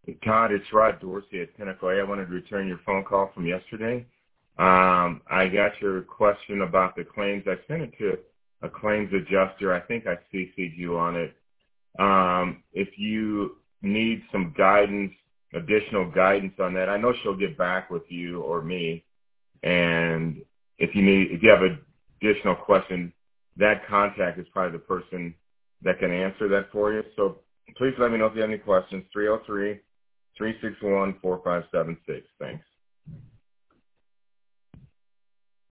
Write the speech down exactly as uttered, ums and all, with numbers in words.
Todd, it's Rod Dorsey at Pinnacle. I wanted to return your phone call from yesterday. Um, I got your question about the claims. I sent it to a claims adjuster. I think I C C'd you on it. Um, if you need some guidance, additional guidance on that, I know she'll get back with you or me. And if you need, if you have an additional question, that contact is probably the person that can answer that for you. So please let me know if you have any questions. three oh three, three six one, four five seven six. Thanks.